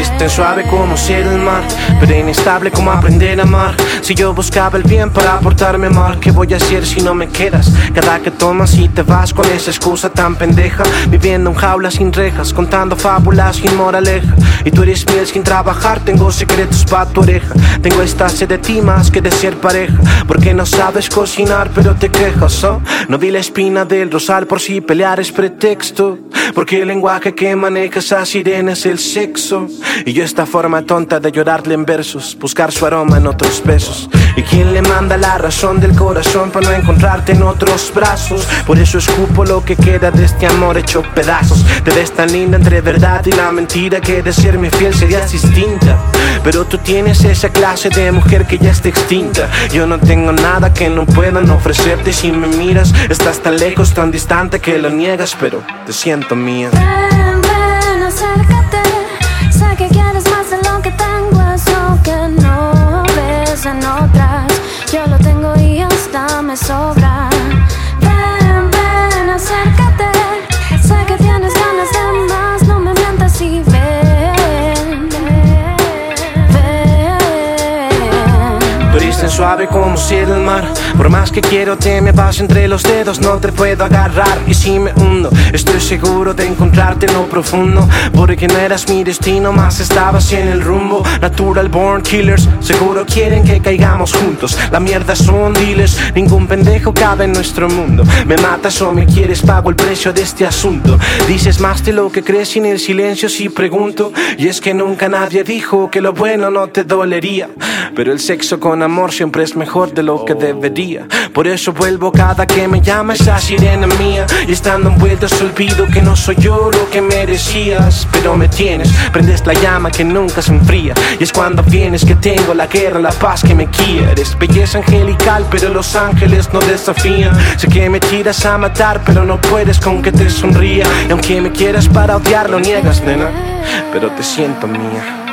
Eres tan suave como ser el mar, pero inestable como aprender a amar. Si yo buscaba el bien para portarme mal, ¿qué voy a hacer si no me quedas? Cada que tomas y te vas con esa excusa tan pendeja, viviendo en jaulas sin rejas, contando fábulas sin moraleja. Y tú eres miel sin trabajar, tengo secretos pa' tu oreja. Tengo esta sed de ti más que de ser pareja, porque no sabes cocinar pero te quejas, ¿oh? No vi la espina del rosal por si pelear es pretexto, porque el lenguaje que maneja esa sirena es el sexo. Y yo esta forma tonta de llorarle en versos, buscar su aroma en otros besos. ¿Y quién le manda la razón del corazón para no encontrarte en otros brazos? Por eso escupo lo que queda de este amor hecho pedazos. Te ves tan linda entre verdad y la mentira, que de serme fiel serías distinta. Pero tú tienes esa clase de mujer que ya está extinta. Yo no tengo nada que no puedan ofrecerte. Si me miras, estás tan lejos, tan distante que lo niegas, pero te siento mía. Ven, ven, acércate. Sé que quieres más de lo que tengo, eso que no ves en otras. Yo lo tengo y hasta me sobra. Ven, ven, acércate. Sé que tienes ganas de más, no me mientas y ven, ven. Tú eres tan suave como ser el mar, por más que quiero te me vas entre los dedos, no te puedo agarrar. Y si me hundo, estoy seguro de encontrarte en lo profundo, porque no eras mi destino, más estabas en el rumbo. Natural born killers, seguro quieren que caigamos juntos. La mierda son dealers, ningún pendejo cabe en nuestro mundo. Me matas o me quieres, pago el precio de este asunto. Dices más de lo que crees y en el silencio sí pregunto. Y es que nunca nadie dijo que lo bueno no te dolería, pero el sexo con amor siempre es mejor de lo que debería. Por eso vuelvo cada que me llama esa sirena mía, y estando envueltos olvido que no soy yo lo que merecías. Pero me tienes, prendes la llama que nunca se enfría, y es cuando vienes que tengo la guerra, la paz que me quieres. Belleza angelical, pero los ángeles no desafían. Sé que me tiras a matar, pero no puedes con que te sonría. Y aunque me quieras para odiar, lo niegas, nena, pero te siento mía.